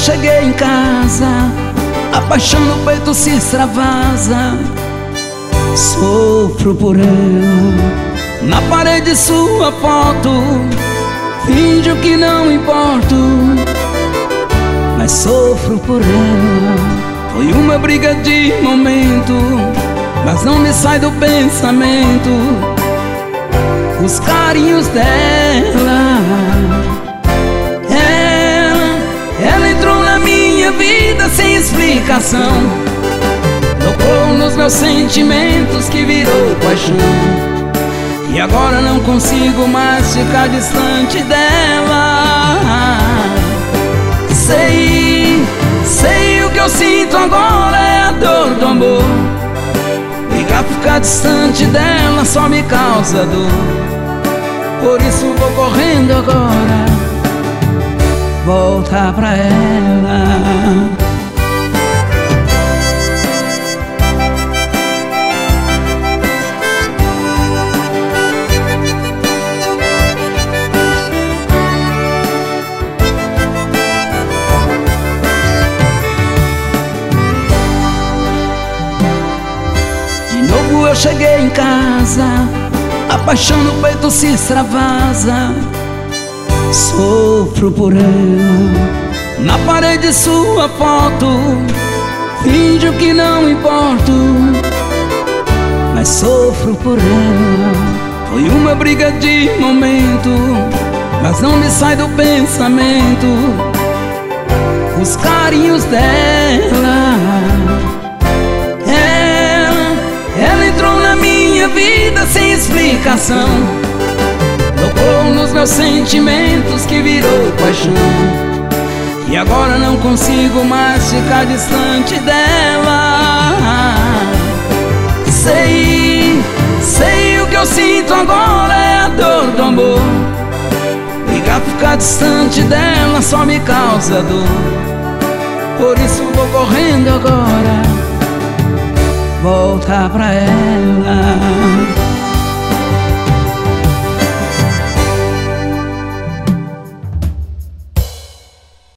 cheguei em casa, a paixão no peito se extravasa. Sofro por ela, na parede sua foto, finjo que não importo, mas sofro por ela. Foi uma briga de momento, mas não me sai do pensamento os carinhos dela. Ela entrou na minha vida sem explicação, tocou nos meus sentimentos que virou paixão. E agora não consigo mais ficar distante dela. Sei o que eu sinto agora é a dor do amor. Ligar, ficar distante dela só me causa dor. Por isso vou correndo agora voltar pra ela. Eu cheguei em casa, a paixão no peito se extravasa. Sofro por ela, na parede sua foto, finjo que não importo, mas sofro por ela. Foi uma briga de momento, mas não me sai do pensamento os carinhos dela. Ela entrou na minha vida sem explicação, tocou nos meus sentimentos que virou paixão. E agora não consigo mais ficar distante dela. Sei o que eu sinto agora é a dor do amor. Ligar, ficar distante dela só me causa dor. Por isso vou correndo agora voltar pra ela.